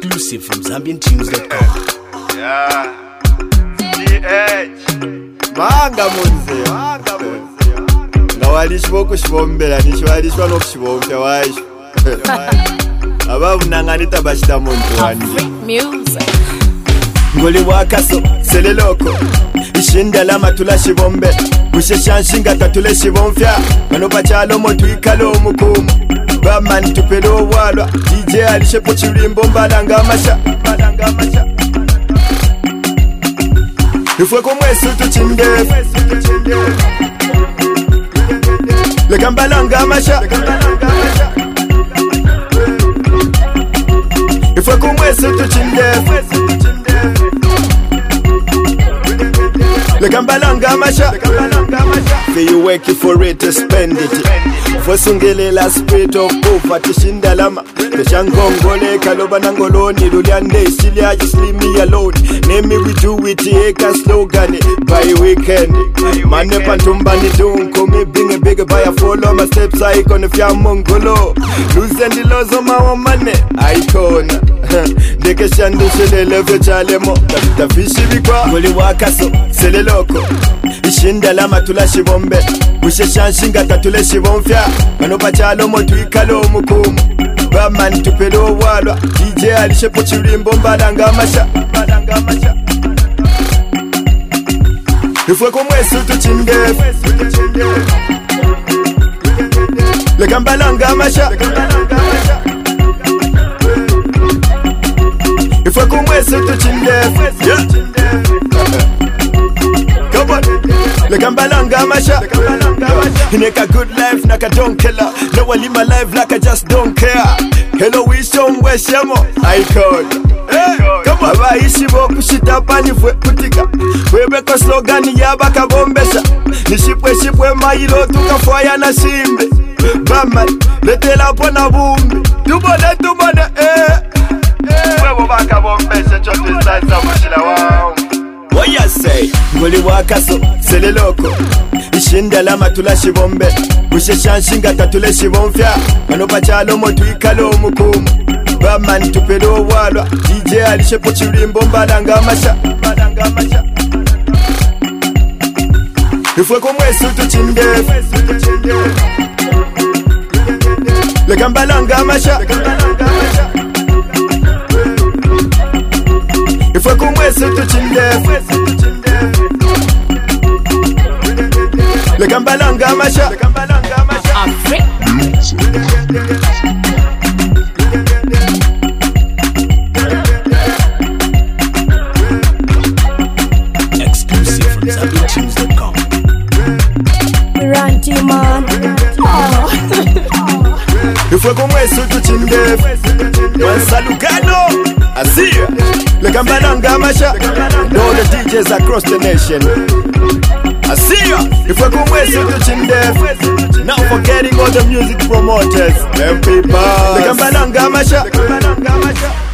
Exclusive from ZambianTunes.com. Yeah. DH. Manga munze. Ngawalishwa kushibombela nishwalishwa nokushibombela waisho. Ababu nanganita bashita muntu wanje. Music. Ngoli wakaso seleloko. Ishinda lama tula shibombe. Usheshanshinga tatule shibomfya. Mano pachalo motu ikalo mukumu. Baman tupelo walwa. DJ alishepo chirimbo mbalanga masha. Ifwe kumwesu tuchindefu. Leka mbalanga masha. Ifwe kumwesu tuchindefu. Leka mbalanga masha. Say you working for it to spend it. Fosungelela spirit of poverty shindalama. Teshangongole kaloba nangoloni luliande silia just leave me alone. Name me we do it eka slogan by weekend. Mane pantumbani dunko me being a bigger by a follow my steps icon if ya mongolo. Luzendi lozo mawamane icon. Deke shandu shelele vechalemo. Tafishi bikwa ngoli wakaso seleloko. Ishindalama tula shibombe. Usheshanshinga tatule shibomfya. Mano pachalo motu ikalo mukumu. Baman tupelo walwa. DJ alishepo chirimbo mbalanga masha. Ifwe kumwesu tuchindefu. Leka mbalanga masha. Ifwe kumwesu tuchindefu. Come on. Leka mbalanga masha. Ineka good life naka don't killer. No I live my life like I just don't care. Hello wisdom we shemo icon. Come on. Abaishi bo kushita pani fwe kutika. Webe ko slogan yaba kabombesha. Nishipwe mailo tukafaya na simbe. Bama letela pona bumbi. Tumone Wewe baka bombesha chote sasa mushila wao. What you say? Ngoli wakaso seleloko. Ishinda lama tula shibombe. Usheshanshinga tatule shibomfya. Mano pachalo motu ikalo mukumu. Baman tupelo walwa. DJ alishepo chirimbo mbalanga masha. Ifwe kumwesu tuchindefu. Leka mbalanga masha. Ifwe kumwesu tuchindefu. Leka mbalanga masha. Exclusive from ZambianTunes.com. Ranty man. Ifwe kumwesu tuchindefu. Wansalugano Asia. Leka mbalanga masha. And all the DJs across the nation. Asia. Ifwe kumwesu tuchindefu. Not forgetting all the music promoters. Them people. Leka mbalanga masha.